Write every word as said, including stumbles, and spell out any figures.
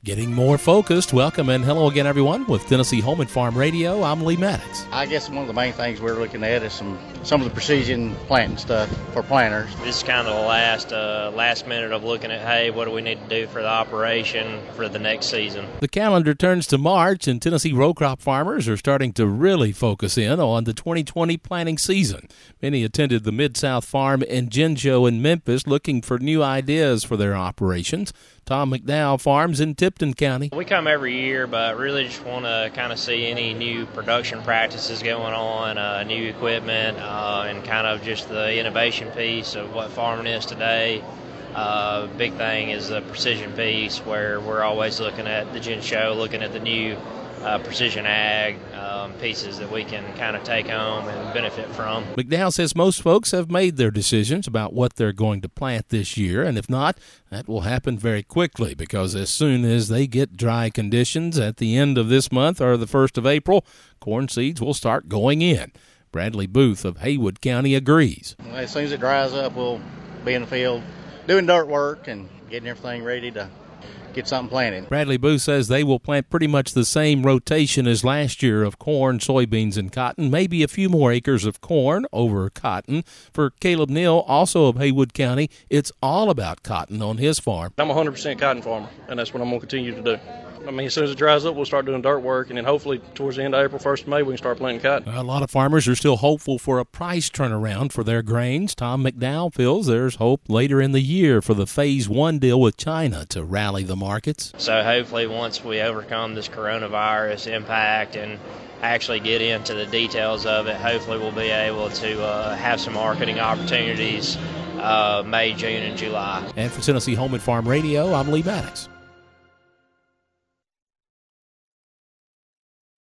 Getting more focused. Welcome and hello again, everyone, with Tennessee Home and Farm Radio. I'm Lee Maddox. I guess one of the main things we're looking at is some some of the precision planting stuff for planters. This is kind of the last uh, last minute of looking at, hey, what do we need to do for the operation for the next season? The calendar turns to March, and Tennessee row crop farmers are starting to really focus in on the twenty twenty planting season. Many attended the Mid-South Farm and Gen Show in Memphis looking for new ideas for their operations. Tom McDowell farms in Tipton County. We come every year, but really just want to kind of see any new production practices going on, uh, new equipment, uh, and kind of just the innovation piece of what farming is today. Uh, big thing is the precision piece, where we're always looking at the Gen Show, looking at the new uh, precision ag um, pieces that we can kind of take home and benefit from. McDowell says most folks have made their decisions about what they're going to plant this year, and if not, that will happen very quickly, because as soon as they get dry conditions at the end of this month or the first of April, corn seeds will start going in. Bradley Booth of Haywood County agrees. Well, as soon as it dries up, we'll be in the field doing dirt work and getting everything ready to get something planted. Bradley Booth says they will plant pretty much the same rotation as last year of corn, soybeans, and cotton, maybe a few more acres of corn over cotton. For Caleb Neal, also of Haywood County, it's all about cotton on his farm. I'm a one hundred percent cotton farmer, and that's what I'm going to continue to do. I mean, as soon as it dries up, we'll start doing dirt work, and then hopefully towards the end of April, first of May, we can start planting cotton. A lot of farmers are still hopeful for a price turnaround for their grains. Tom McDowell feels there's hope later in the year for the phase one deal with China to rally the markets. So hopefully once we overcome this coronavirus impact and actually get into the details of it, hopefully we'll be able to uh, have some marketing opportunities uh, May, June, and July. And for Tennessee Home and Farm Radio, I'm Lee Maddox.